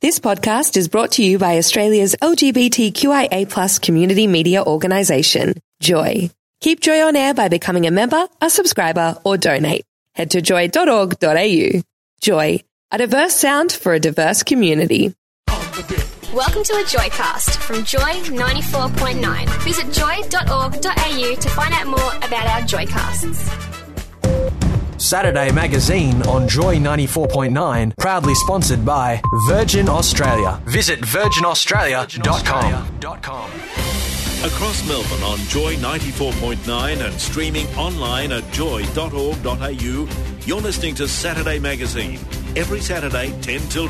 This podcast is brought to you by Australia's LGBTQIA+ community media organisation, Joy. Keep Joy on air by becoming a member, a subscriber, or donate. Head to joy.org.au. Joy, a diverse sound for a diverse community. Welcome to a Joycast from Joy 94.9. Visit joy.org.au to find out more about our Joycasts. Saturday Magazine on Joy 94.9, proudly sponsored by Virgin Australia. Visit virginaustralia.com. Across Melbourne on Joy 94.9 and streaming online at joy.org.au, you're listening to Saturday Magazine, every Saturday 10 till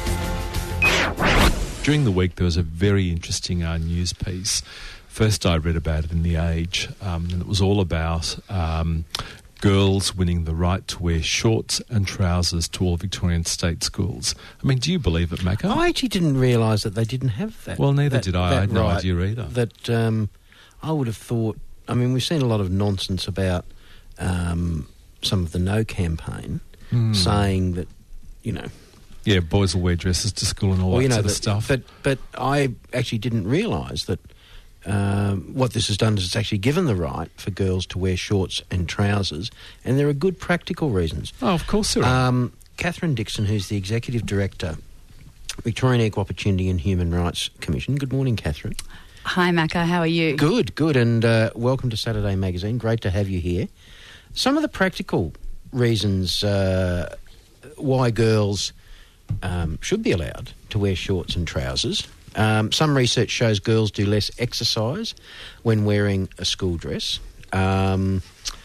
12. During the week, there was a very interesting news piece. First, I read about it in The Age, and it was all about girls winning the right to wear shorts and trousers to all Victorian state schools. I mean, do you believe it, Macca? I actually didn't realise that they didn't have that. Well, neither did I. I had no idea either. That I would have thought... I mean, we've seen a lot of nonsense about some of the No campaign saying that, you know... Yeah, boys will wear dresses to school and all that sort of stuff. But I actually didn't realise that what this has done is it's actually given the right for girls to wear shorts and trousers, and there are good practical reasons. Oh, of course there are. Catherine Dixon, who's the Executive Director, Victorian Equal Opportunity and Human Rights Commission. Good morning, Catherine. Hi, Macca. How are you? Good, and welcome to Saturday Magazine. Great to have you here. Some of the practical reasons why girls should be allowed to wear shorts and trousers. Some research shows girls do less exercise when wearing a school dress. And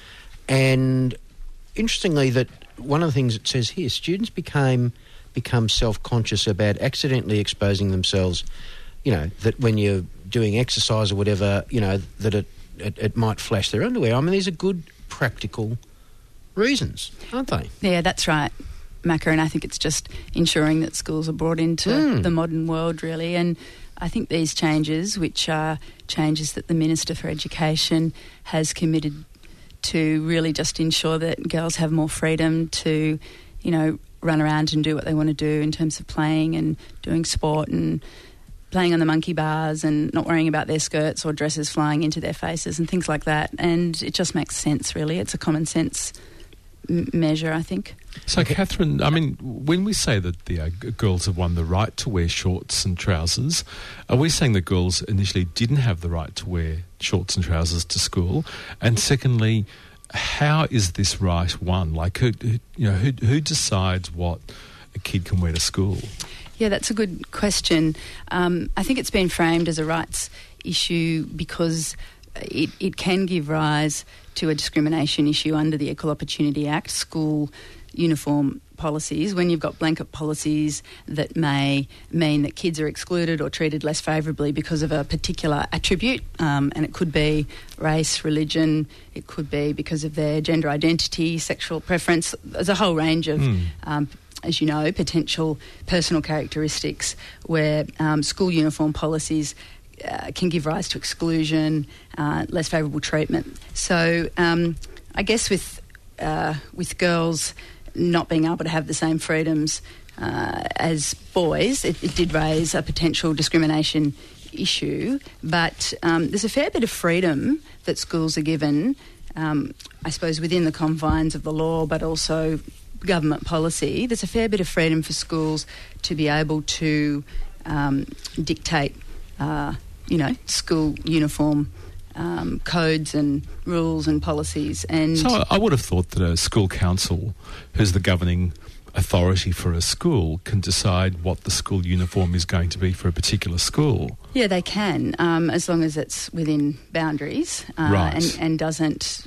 interestingly, that one of the things it says here, students become self-conscious about accidentally exposing themselves, you know, that when you're doing exercise or whatever, you know, that it might flash their underwear. I mean, these are good practical reasons, aren't they? Yeah, that's right, Macca, and I think it's just ensuring that schools are brought into the modern world, really. And I think these changes, which are changes that the Minister for Education has committed to, really just ensure that girls have more freedom to, you know, run around and do what they want to do in terms of playing and doing sport and playing on the monkey bars and not worrying about their skirts or dresses flying into their faces and things like that. And it just makes sense, really. It's a common sense measure, I think. So, Catherine, I mean, when we say that the girls have won the right to wear shorts and trousers, are we saying that girls initially didn't have the right to wear shorts and trousers to school? And secondly, how is this right won? Like, who decides what a kid can wear to school? Yeah, that's a good question. I think it's been framed as a rights issue because it can give rise to a discrimination issue under the Equal Opportunity Act, school uniform policies, when you've got blanket policies that may mean that kids are excluded or treated less favourably because of a particular attribute, and it could be race, religion, it could be because of their gender identity, sexual preference. There's a whole range of as you know, potential personal characteristics where school uniform policies can give rise to exclusion, less favourable treatment. So I guess with girls not being able to have the same freedoms as boys, it did raise a potential discrimination issue. But there's a fair bit of freedom that schools are given, I suppose, within the confines of the law, but also government policy. There's a fair bit of freedom for schools to be able to dictate school uniform codes and rules and policies. And so I would have thought that a school council, who's the governing authority for a school, can decide what the school uniform is going to be for a particular school. Yeah, they can, as long as it's within boundaries and doesn't,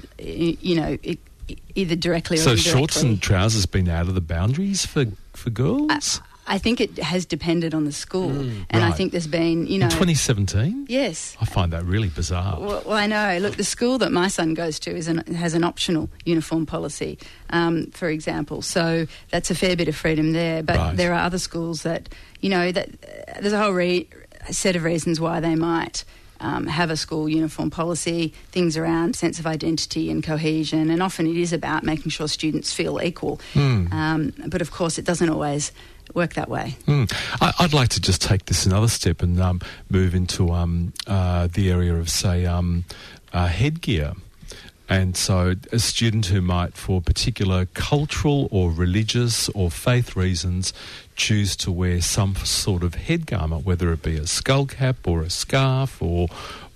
either directly or indirectly. So shorts and trousers been out of the boundaries for girls? I think it has depended on the school. And I think there's been, In 2017? Yes. I find that really bizarre. Well, I know. Look, the school that my son goes to has an optional uniform policy, for example. So that's a fair bit of freedom there. But there are other schools that, that there's a whole set of reasons why they might have a school uniform policy, things around sense of identity and cohesion, and often it is about making sure students feel equal. But of course it doesn't always work that way. I'd like to just take this another step and move into the area of, say, headgear. And so a student who might, for particular cultural or religious or faith reasons, choose to wear some sort of head garment, whether it be a skull cap or a scarf or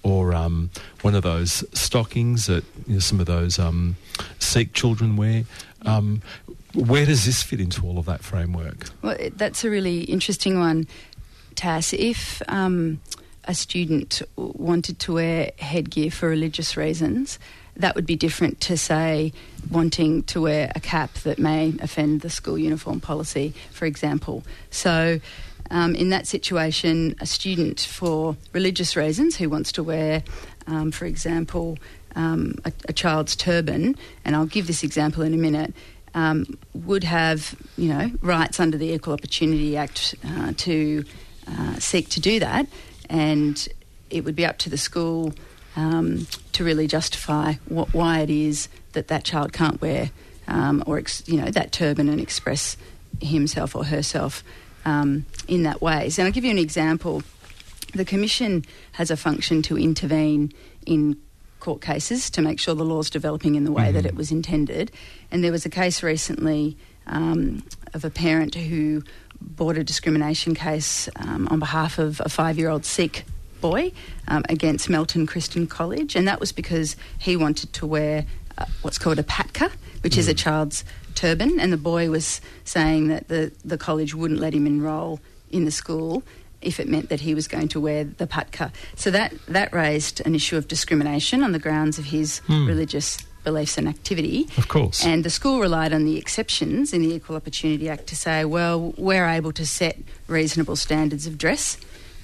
one of those stockings that some of those Sikh children wear. Where does this fit into all of that framework? Well, that's a really interesting one, Tass. If a student wanted to wear headgear for religious reasons, that would be different to, say, wanting to wear a cap that may offend the school uniform policy, for example. So in that situation, a student for religious reasons who wants to wear, for example, a child's turban, and I'll give this example in a minute, would have, rights under the Equal Opportunity Act to seek to do that, and it would be up to the school to really justify why it is that child can't wear that turban and express himself or herself in that way. So I'll give you an example. The Commission has a function to intervene in court cases to make sure the law's developing in the way that it was intended. And there was a case recently of a parent who brought a discrimination case on behalf of a 5-year-old Sikh boy against Melton Christian College, and that was because he wanted to wear what's called a patka, which is a child's turban, and the boy was saying that the college wouldn't let him enrol in the school if it meant that he was going to wear the patka. So that raised an issue of discrimination on the grounds of his religious beliefs and activity. Of course. And the school relied on the exceptions in the Equal Opportunity Act to say, well, we're able to set reasonable standards of dress.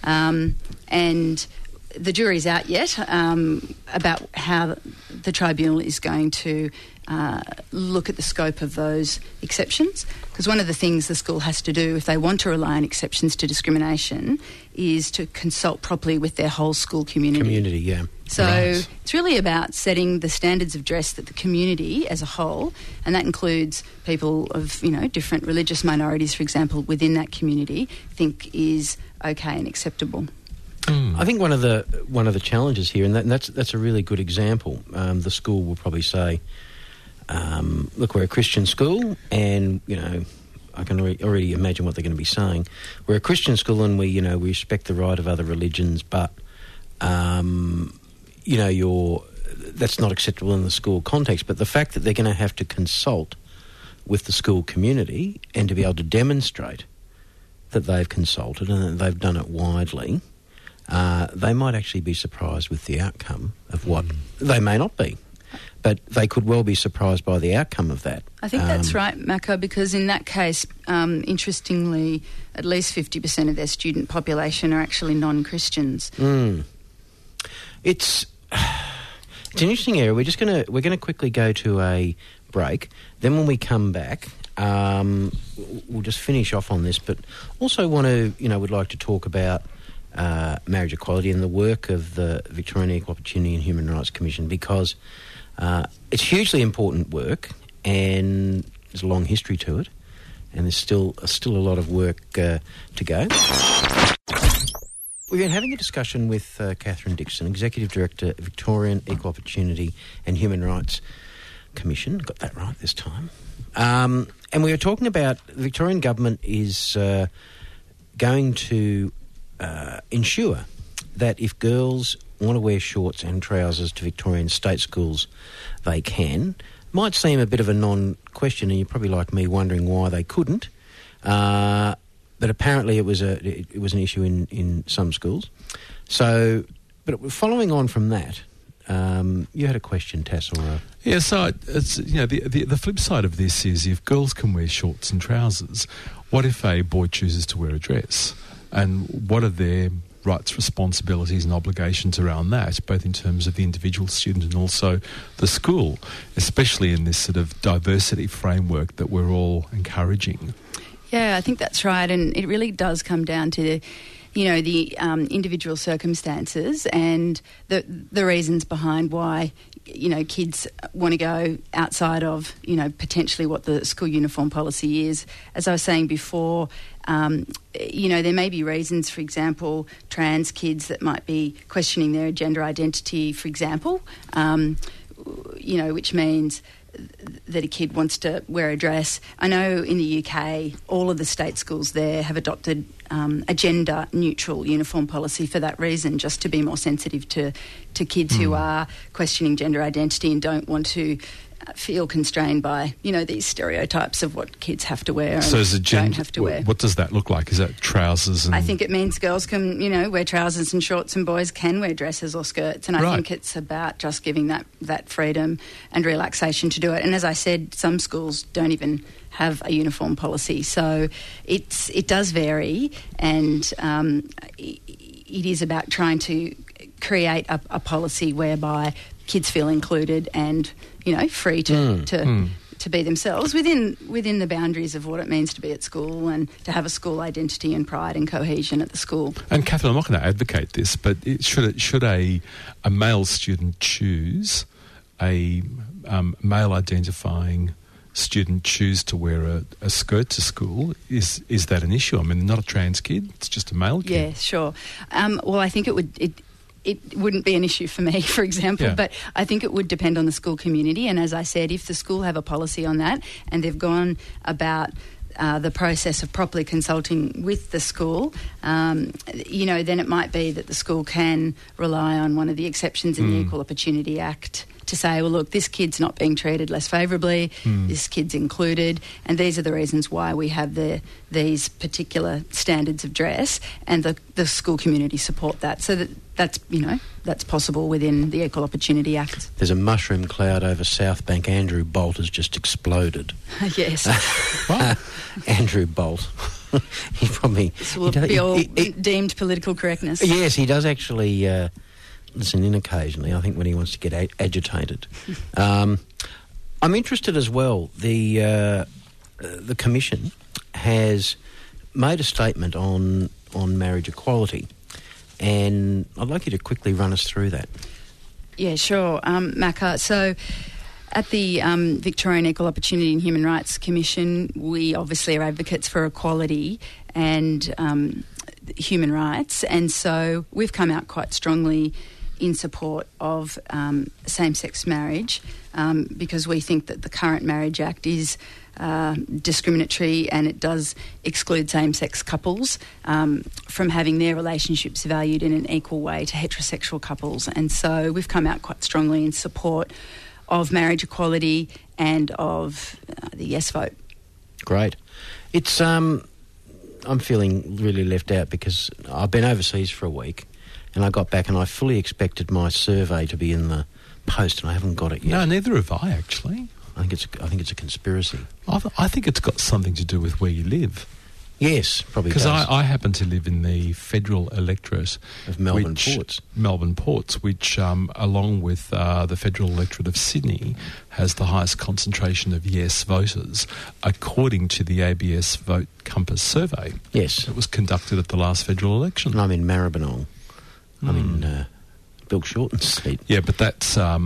And the jury's out yet about how the tribunal is going to look at the scope of those exceptions, because one of the things the school has to do if they want to rely on exceptions to discrimination is to consult properly with their whole school community. So it's really about setting the standards of dress that the community as a whole, and that includes people of different religious minorities, for example, within that community, think is okay and acceptable. I think one of the challenges here, and that's a really good example. The school will probably say, "Look, we're a Christian school, and I can already imagine what they're going to be saying. We're a Christian school, and we respect the right of other religions, but that's not acceptable in the school context. But the fact that they're going to have to consult with the school community and to be able to demonstrate that they've consulted and that they've done it widely." They might actually be surprised with the outcome of what they may not be, but they could well be surprised by the outcome of that. I think that's right, Maka, because in that case, interestingly, at least 50% of their student population are actually non-Christians. It's an interesting area. We're going to quickly go to a break. Then when we come back, we'll just finish off on this, but also would like to talk about marriage equality and the work of the Victorian Equal Opportunity and Human Rights Commission, because it's hugely important work and there's a long history to it, and there's still a lot of work to go. We've been having a discussion with Catherine Dixon, Executive Director of Victorian Equal Opportunity and Human Rights Commission. Got that right this time. And we were talking about the Victorian Government is going to ensure that if girls want to wear shorts and trousers to Victorian state schools, they can. Might seem a bit of a non-question, and you're probably like me wondering why they couldn't. But apparently it was an issue in some schools. So, but following on from that, you had a question, Tass, or yeah. So it's the flip side of this is if girls can wear shorts and trousers, what if a boy chooses to wear a dress? And what are their rights, responsibilities and obligations around that, both in terms of the individual student and also the school, especially in this sort of diversity framework that we're all encouraging? Yeah, I think that's right. And it really does come down to the individual circumstances and the reasons behind why kids want to go outside of potentially what the school uniform policy is. As I was saying before, there may be reasons, for example, trans kids that might be questioning their gender identity, for example, which means that a kid wants to wear a dress. I know in the UK, all of the state schools there have adopted a gender-neutral uniform policy for that reason, just to be more sensitive to kids who are questioning gender identity and don't want to feel constrained by, these stereotypes of what kids have to wear and don't have to wear. What does that look like? Is that trousers? I think it means girls can, wear trousers and shorts, and boys can wear dresses or skirts. And I think it's about just giving that freedom and relaxation to do it. And as I said, some schools don't even have a uniform policy. So it does vary, and it is about trying to create a policy whereby kids feel included and free to be themselves within the boundaries of what it means to be at school and to have a school identity and pride and cohesion at the school. And Catherine, I'm not going to advocate this, but should a male student choose, a male identifying student choose to wear a skirt to school? Is that an issue? I mean, not a trans kid; it's just a male kid. Yeah, sure. Well, I think it wouldn't be an issue for me, for example, but I think it would depend on the school community. And as I said, if the school have a policy on that and they've gone about the process of properly consulting with the school, then it might be that the school can rely on one of the exceptions in the Equal Opportunity Act to say, well, look, this kid's not being treated less favourably, this kid's included, and these are the reasons why we have these particular standards of dress, and the school community support that. So that's possible within the Equal Opportunity Act. There's a mushroom cloud over South Bank. Andrew Bolt has just exploded. Yes. Andrew Bolt. He probably... This will be all deemed political correctness. Yes, he does actually... listen in occasionally, I think, when he wants to get agitated. I'm interested as well. The Commission has made a statement on marriage equality, and I'd like you to quickly run us through that. Yeah, sure, Macca. So at the Victorian Equal Opportunity and Human Rights Commission, we obviously are advocates for equality and human rights, and so we've come out quite strongly in support of same-sex marriage because we think that the current Marriage Act is discriminatory, and it does exclude same-sex couples from having their relationships valued in an equal way to heterosexual couples. And so we've come out quite strongly in support of marriage equality and of the yes vote. Great. It's I'm feeling really left out because I've been overseas for a week, and I got back and I fully expected my survey to be in the post, and I haven't got it yet. No, neither have I, actually. I think it's a conspiracy. I think it's got something to do with where you live. Yes, probably does. Because I happen to live in the federal electorate of Melbourne Ports, which, along with the federal electorate of Sydney, has the highest concentration of yes voters, according to the ABS Vote Compass survey. Yes, it was conducted at the last federal election. And I'm in Maribyrnong. I'm in Bill Shorten's seat. Yeah, but that's not.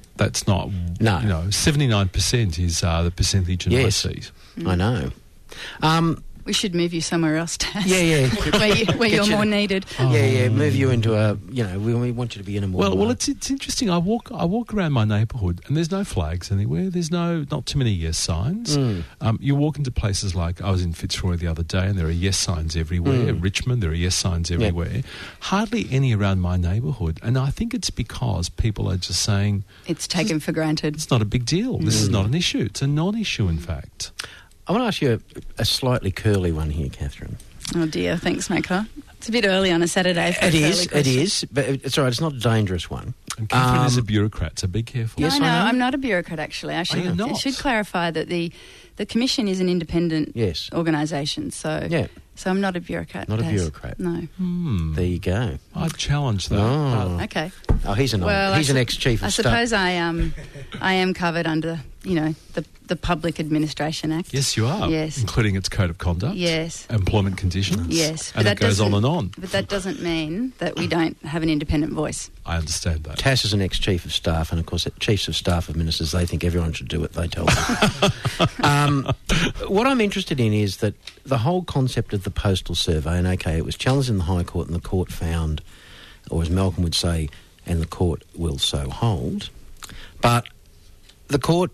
No, 79% is the percentage in my seat. I know. We should move you somewhere else, Taz. Yeah. where you're more needed. Yeah. Move you into a. We want you to be in a more. Well, it's interesting. I walk around my neighbourhood, and there's no flags anywhere. There's not too many yes signs. You walk into places like I was in Fitzroy the other day, and there are yes signs everywhere. Richmond, there are yes signs everywhere. Yep. Hardly any around my neighbourhood, and I think it's because people are just saying it's taken for granted. It's not a big deal. This is not an issue. It's a non-issue, in fact. I want to ask you a slightly curly one here, Catherine. Oh dear, thanks, Macca. It's a bit early on a Saturday. It is, but it's all right. It's not a dangerous one. And Catherine is a bureaucrat, so be careful. No, I'm not a bureaucrat, actually. I should clarify that the Commission is an independent organisation, so I'm not a bureaucrat. Not a bureaucrat. No. There you go. I'd challenge that. Oh. Okay. Oh, he's an ex-chief of I staff. suppose I am covered under, the Public Administration Act. Yes, you are. Yes. Including its code of conduct. Yes. Employment conditions. Yes. And it goes on and on. But that doesn't mean that we don't have an independent voice. I understand that. Tass is an ex-chief of staff, and of course, chiefs of staff of ministers, they think everyone should do what they tell them. What I'm interested in is that the whole concept of the postal survey, and okay, it was challenged in the High Court, and the court found, or as Malcolm would say, and the court will so hold, but the court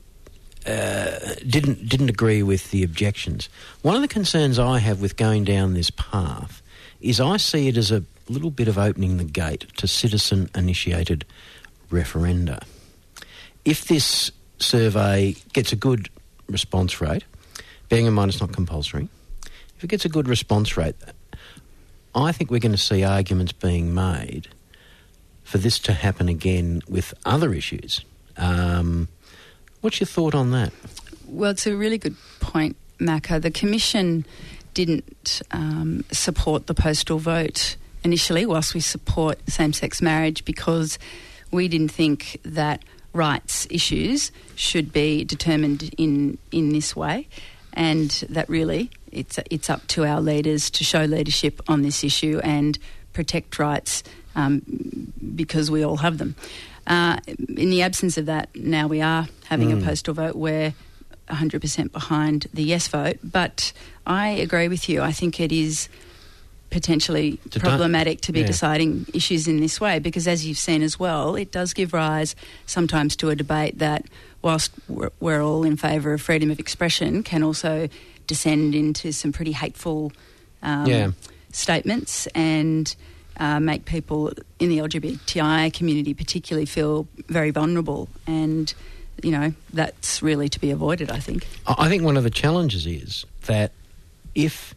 didn't agree with the objections. One of the concerns I have with going down this path is I see it as a little bit of opening the gate to citizen-initiated referenda. If this survey gets a good response rate, bearing in mind it's not compulsory, if it gets a good response rate, I think we're going to see arguments being made for this to happen again with other issues. What's your thought on that? Well, it's a really good point, Macca. The Commission didn't support the postal vote initially, whilst we support same-sex marriage, because we didn't think that rights issues should be determined in this way, and that really it's up to our leaders to show leadership on this issue and protect rights because we all have them. In the absence of that, now we are having a postal vote. We're 100% behind the yes vote, but I agree with you. I think it is potentially problematic to be deciding issues in this way, because as you've seen as well, it does give rise sometimes to a debate that, whilst we're all in favour of freedom of expression, can also descend into some pretty hateful statements and make people in the LGBTI community particularly feel very vulnerable, and that's really to be avoided, I think. I think one of the challenges is that if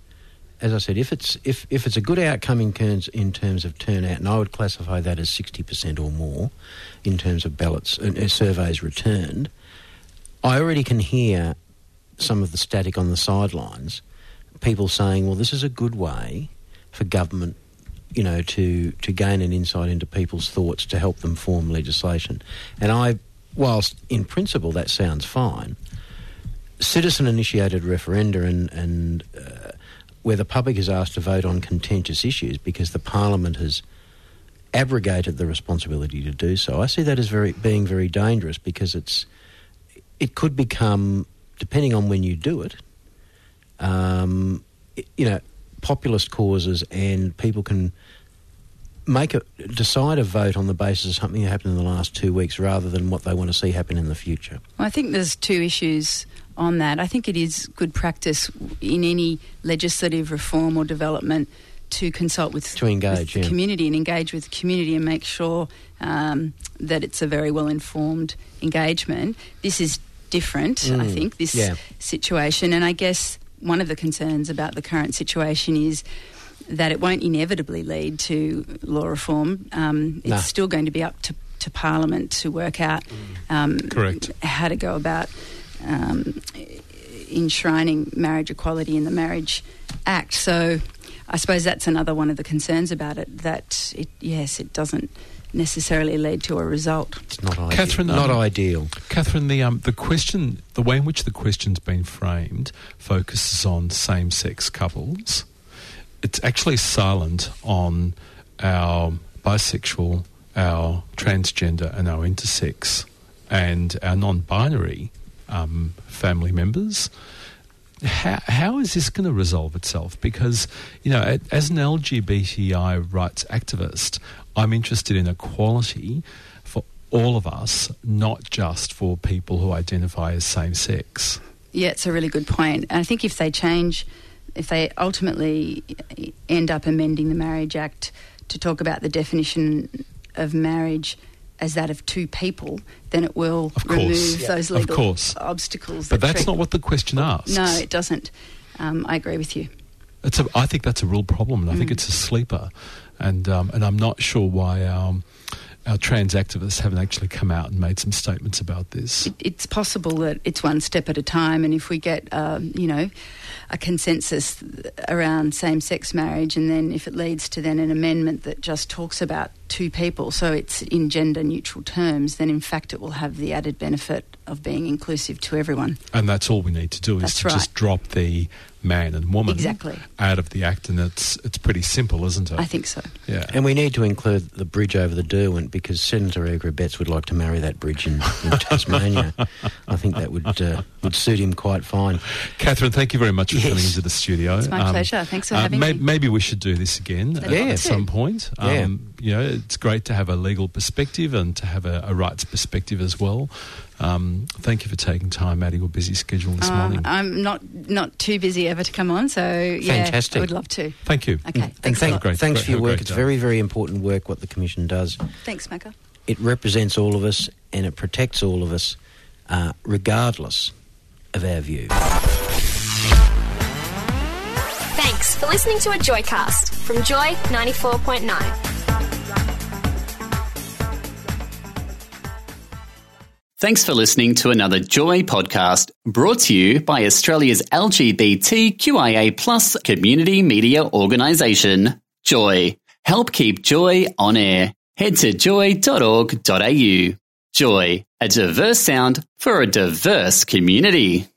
it's a good outcome in terms of turnout, and I would classify that as 60% or more in terms of ballots and surveys returned, I already can hear some of the static on the sidelines, people saying, well, this is a good way for government to gain an insight into people's thoughts to help them form legislation. And whilst in principle that sounds fine, citizen-initiated referenda and where the public is asked to vote on contentious issues because the Parliament has abrogated the responsibility to do so, I see that as being very dangerous, because it could become, depending on when you do it, populist causes, and people can decide a vote on the basis of something that happened in the last 2 weeks rather than what they want to see happen in the future. Well, I think there's two issues on that. I think it is good practice in any legislative reform or development to consult with the community and engage with the community and make sure that it's a very well-informed engagement. This is different, I think, this situation. And I guess one of the concerns about the current situation is that it won't inevitably lead to law reform. It's still going to be up to Parliament to work out how to go about enshrining marriage equality in the Marriage Act. So I suppose that's another one of the concerns about it, that it doesn't necessarily lead to a result. It's not ideal. Catherine, not ideal. Catherine, the question, the way in which the question's been framed, focuses on same-sex couples. It's actually silent on our bisexual, our transgender, and our intersex, and our non-binary family members. How is this going to resolve itself? Because, as an LGBTI rights activist, I'm interested in equality for all of us, not just for people who identify as same-sex. Yeah, it's a really good point. And I think if they ultimately end up amending the Marriage Act to talk about the definition of marriage as that of two people, then it will remove those legal obstacles. But that's not what the question asks. No, it doesn't. I agree with you. I think that's a real problem, and I think it's a sleeper. And I'm not sure why our trans activists haven't actually come out and made some statements about this. It's possible that it's one step at a time, and if we get, a consensus around same-sex marriage, and then if it leads to then an amendment that just talks about two people, so it's in gender neutral terms, then in fact it will have the added benefit of being inclusive to everyone. And that's all we need to do is That's to just drop the man and woman Exactly. out of the act, and it's pretty simple, isn't it? I think so. Yeah. And we need to include the bridge over the Derwent, because Senator Edgar Betts would like to marry that bridge in Tasmania. I think that would suit him quite fine. Catherine, thank you very much for coming into the studio. It's my pleasure. Thanks for having me. Maybe we should do this again at some point. It's great to have a legal perspective and to have a rights perspective as well. Thank you for taking time out of your busy schedule this morning. I'm not too busy ever to come on, so Fantastic. I would love to. Thank you. Okay, And thanks for your work. It's day. very, very important work what the Commission does. Thanks, Macca. It represents all of us and it protects all of us, regardless of our view. Thanks for listening to a Joycast from Joy 94.9. Thanks for listening to another Joy podcast brought to you by Australia's LGBTQIA+ community media organisation, Joy. Help keep Joy on air. Head to joy.org.au. Joy, a diverse sound for a diverse community.